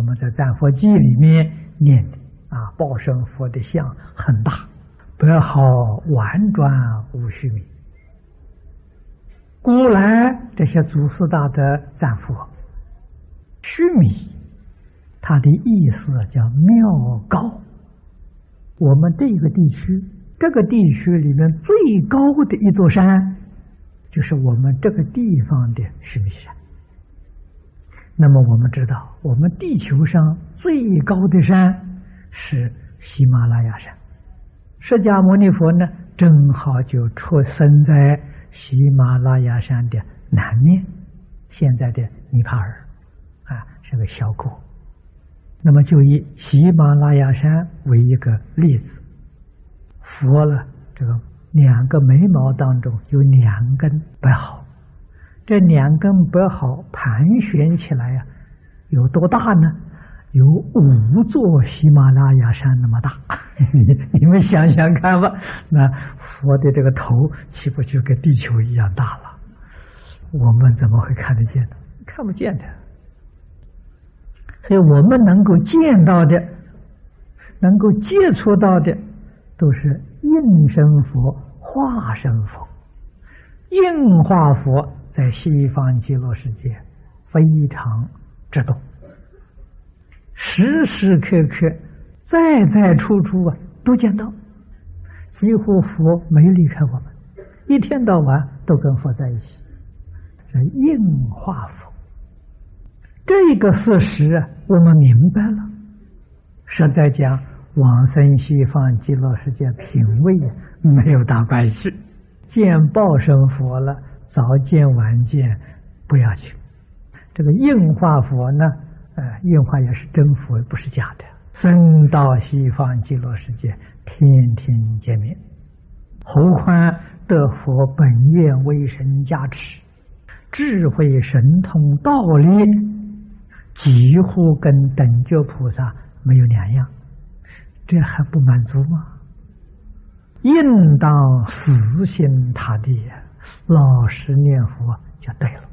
们在赞佛记里面念的啊，报身佛的像很大，百好婉转无虚名。古来这些祖师大德赞佛，须弥，它的意思叫妙高。我们这个地区，这个地区里面最高的一座山，就是我们这个地方的须弥山。那么我们知道，我们地球上最高的山是喜马拉雅山。释迦牟尼佛呢，正好就出生在喜马拉雅山的南面，现在的尼泊尔啊，是个小国。那么就以喜马拉雅山为一个例子，佛了这个两个眉毛当中有两根白毫，这两根白毫盘旋起来呀，有多大呢？有5座喜马拉雅山那么大。你们想想看吧，那佛的这个头岂不就跟地球一样大了？我们怎么会看得见呢？看不见的。所以我们能够见到的，能够接触到的，都是应身佛、化身佛。应化佛在西方极乐世界非常之多，时时刻刻、在在处处啊都见到，几乎佛没离开我们，一天到晚都跟佛在一起。这应化佛，这个事实啊，我们明白了。实在讲，往生西方极乐世界品位没有大关系，见报身佛了，早见晚见不要紧。这个应化佛呢，应化也是真佛，不是假的。生到西方极乐世界，天天见面，何况得佛本愿威神加持，智慧神通道理几乎跟等觉菩萨没有两样，这还不满足吗？应当死心塌地，老实念佛就对了。